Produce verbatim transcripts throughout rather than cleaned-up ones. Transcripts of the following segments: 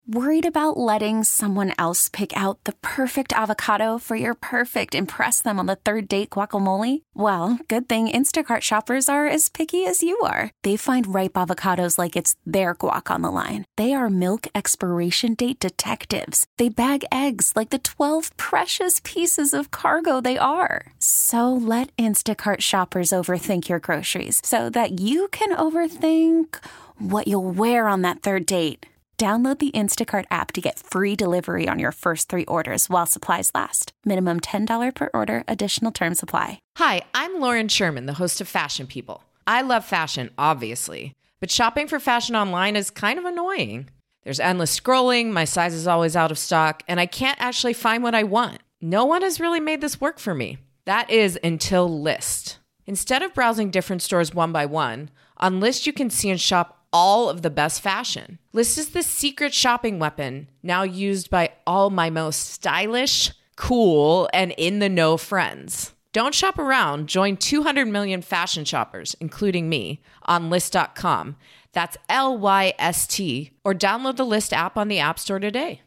Worried about letting someone else pick out the perfect avocado for your perfect impress them on the third date guacamole? Well, good thing Instacart shoppers are as picky as you are. They find ripe avocados like it's their guac on the line. They are milk expiration date detectives. They bag eggs like the twelve precious pieces of cargo they are. So let Instacart shoppers overthink your groceries so that you can overthink what you'll wear on that third date. Download the Instacart app to get free delivery on your first three orders while supplies last. Minimum ten dollars per order. Additional terms apply. Hi, I'm Lauren Sherman, the host of Fashion People. I love fashion, obviously, but shopping for fashion online is kind of annoying. There's endless scrolling, my size is always out of stock, and I can't actually find what I want. No one has really made this work for me. That is until Lyst. Instead of browsing different stores one by one, on Lyst you can see and shop all of the best fashion. Lyst is the secret shopping weapon now used by all my most stylish, cool, and in-the-know friends. Don't shop around. Join two hundred million fashion shoppers, including me, on Lyst dot com. That's L Y S T. Or download the Lyst app on the App Store today.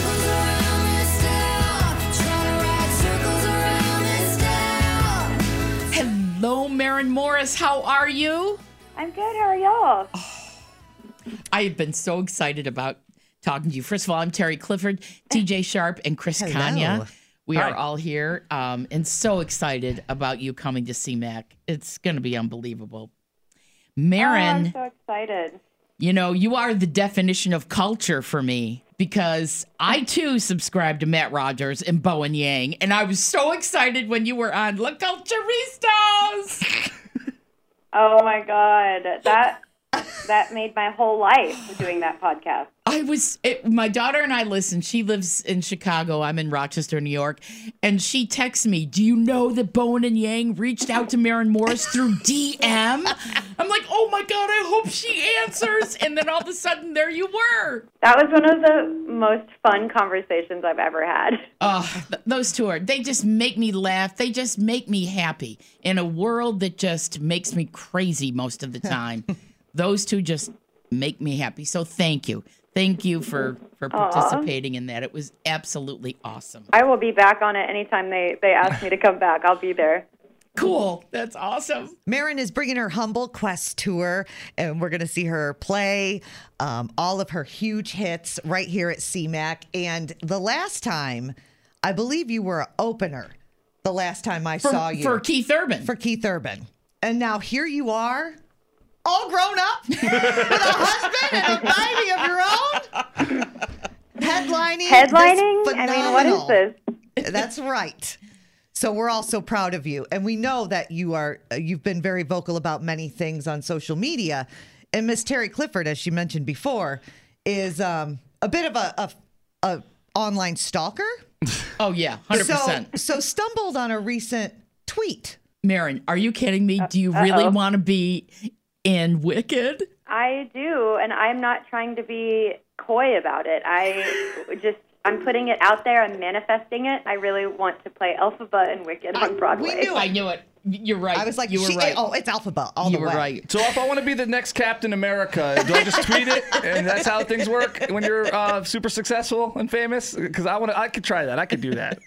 Hello, Maren Morris. How are you? I'm good. How are y'all? Oh, I have been so excited about talking to you. First of all, I'm Terry Clifford, T J Sharp, and Chris Hello. Kanya. We Hi. are all here um, and so excited about you coming to C MAC. It's going to be unbelievable. Maren, oh, I'm so excited. You know, you are the definition of culture for me because I, too, subscribe to Matt Rogers and Bowen Yang, and I was so excited when you were on La Culturistas. Oh, my God. That that made my whole life doing that podcast. I was, it, my daughter and I listened. She lives in Chicago. I'm in Rochester, New York. And she texts me, do you know that Bowen and Yang reached out to Maren Morris through D M? I'm like, oh my God, I hope she answers. And then all of a sudden, there you were. That was one of the most fun conversations I've ever had. Oh, th- those two are, they just make me laugh. They just make me happy in a world that just makes me crazy most of the time. Those two just make me happy. So thank you. Thank you for, for participating Aww. in that. It was absolutely awesome. I will be back on it anytime they, they ask me to come back. I'll be there. Cool. That's awesome. Maren is bringing her Humble Quest tour, and we're going to see her play um, all of her huge hits right here at C MAC. And the last time, I believe you were an opener the last time I for, saw you. For Keith Urban. For Keith Urban. And now here you are, all grown up, with a husband and a baby of your own. Headlining. Headlining? I mean, what is this? That's right. So we're all so proud of you. And we know that you are, uh, you've been very vocal about many things on social media. And Miss Terry Clifford, as she mentioned before, is um, a bit of a, a, a online stalker. Oh, yeah, one hundred percent. So, so stumbled on a recent tweet. Maren, are you kidding me? Do you really Uh-oh. want to be in Wicked? I do, and I'm not trying to be coy about it. I just, I'm putting it out there. I'm manifesting it. I really want to play Elphaba and Wicked on Broadway. We knew I knew it. You're right. I was like, you were she, right. Oh, it's Elphaba all you the were way. right. So if I want to be the next Captain America, do I just tweet it, and that's how things work when you're uh, super successful and famous? Because I want to, I could try that. I could do that.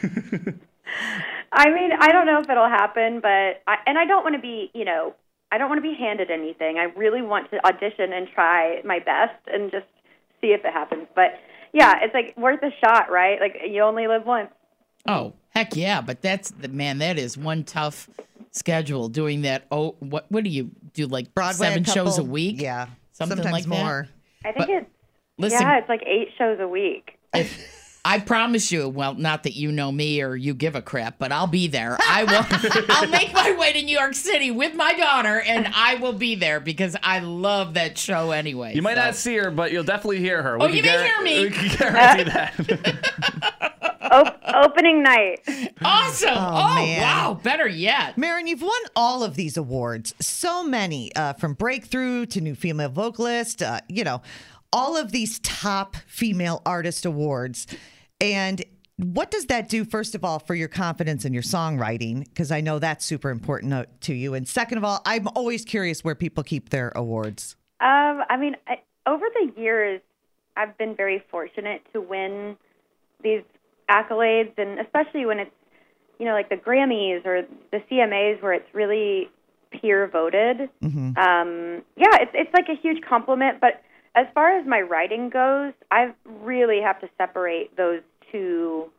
I mean, I don't know if it'll happen, but I, and I don't want to be, you know, I don't want to be handed anything. I really want to audition and try my best and just see if it happens. But yeah, it's like worth a shot, right? Like you only live once. Oh, heck yeah. But that's, the man, that is one tough schedule doing that. Oh, what what do you do? Like Broadway, seven a couple, shows a week? Yeah. Something sometimes like more. that? I think But it's, listen, yeah, it's like eight shows a week. if, I promise you, well, not that you know me or you give a crap, but I'll be there. I will. I'll make my way to New York City with my daughter, and I will be there because I love that show anyway. You might so. not see her, but you'll definitely hear her. We Oh, can you may guar- hear me. We can guarantee that. Op- opening night. Awesome. Oh, Oh, man. wow. Better yet. Maren, you've won all of these awards. So many, uh, from Breakthrough to New Female Vocalist, uh, you know, all of these top female artist awards. And what does that do, first of all, for your confidence in your songwriting? Because I know that's super important uh, to you. And second of all, I'm always curious where people keep their awards. Um, I mean, I, over the years, I've been very fortunate to win these accolades, and especially when it's, you know, like the Grammys or the C M As where it's really peer voted. Mm-hmm. Um, yeah, it's it's like a huge compliment. But as far as my writing goes, I really have to separate those two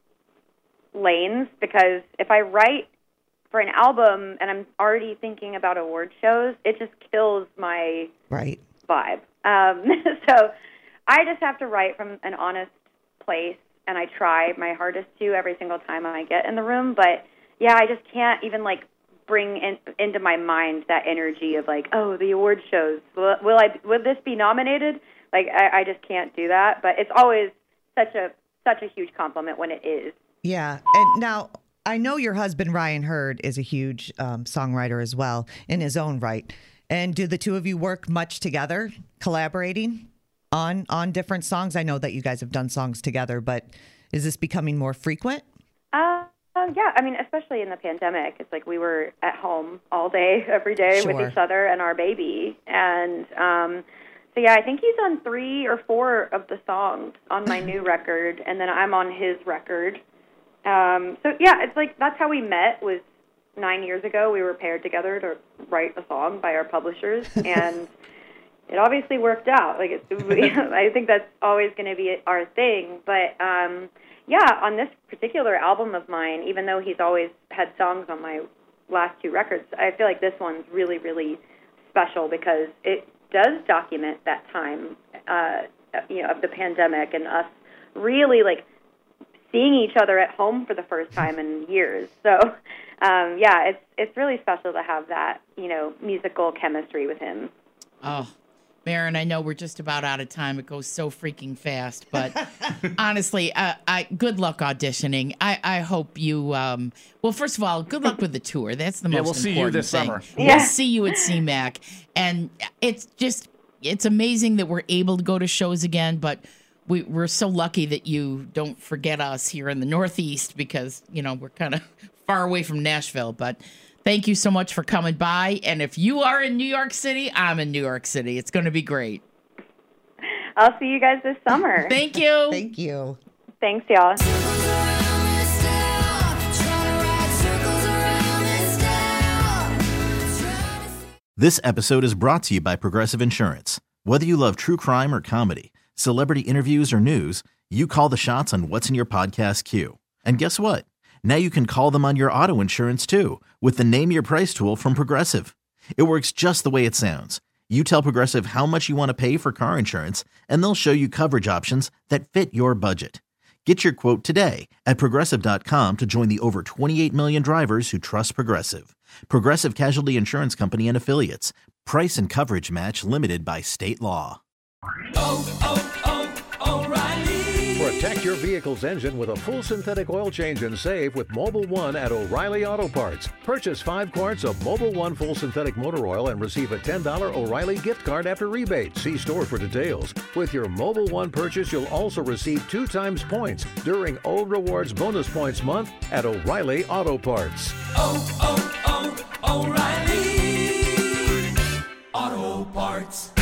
lanes, because if I write for an album and I'm already thinking about award shows, it just kills my right. vibe. Um, so I just have to write from an honest place, and I try my hardest to every single time I get in the room. But yeah, I just can't even like bring in, into my mind that energy of like, oh, the award shows. Will, will I? Will this be nominated? Like, I, I just can't do that. But it's always such a such a huge compliment when it is. Yeah, and now I know your husband Ryan Hurd is a huge um, songwriter as well in his own right. And do the two of you work much together, collaborating on on different songs? I know that you guys have done songs together, but is this becoming more frequent? Uh, uh, yeah, I mean, especially in the pandemic, it's like we were at home all day, every day Sure. with each other and our baby. And um, so, yeah, I think he's on three or four of the songs on my new record, and then I'm on his record. Um, so, yeah, it's like that's how we met, was nine years ago. We were paired together to write a song by our publishers, and it obviously worked out. Like, it's, I think that's always going to be our thing. But, um, yeah, on this particular album of mine, even though he's always had songs on my last two records, I feel like this one's really, really special because it does document that time, uh, you know, of the pandemic and us really, like, seeing each other at home for the first time in years. So, um, yeah, it's it's really special to have that, you know, musical chemistry with him. Oh, Maren, I know we're just about out of time. It goes so freaking fast. But honestly, uh, I good luck auditioning. I, I hope you, um, well, first of all, good luck with the tour. That's the Yeah, most we'll see important you this thing. summer. Yeah. We'll see you at C MAC. And it's just, it's amazing that we're able to go to shows again, but we, we're so lucky that you don't forget us here in the Northeast because, you know, we're kind of far away from Nashville. But thank you so much for coming by. And if you are in New York City, I'm in New York City. It's going to be great. I'll see you guys this summer. Thank you. Thank you. Thanks, y'all. This episode is brought to you by Progressive Insurance. Whether you love true crime or comedy, celebrity interviews or news, you call the shots on what's in your podcast queue. And guess what? Now you can call them on your auto insurance too with the Name Your Price tool from Progressive. It works just the way it sounds. You tell Progressive how much you want to pay for car insurance, and they'll show you coverage options that fit your budget. Get your quote today at Progressive dot com to join the over twenty-eight million drivers who trust Progressive. Progressive Casualty Insurance Company and Affiliates. Price and coverage match limited by state law. Oh, oh, oh, O'Reilly. Protect your vehicle's engine with a full synthetic oil change and save with Mobil one at O'Reilly Auto Parts. Purchase five quarts of Mobil one full synthetic motor oil and receive a ten dollars O'Reilly gift card after rebate. See store for details. With your Mobil one purchase, you'll also receive two times points during O Rewards Bonus Points Month at O'Reilly Auto Parts. Oh, oh, oh, O'Reilly Auto Parts.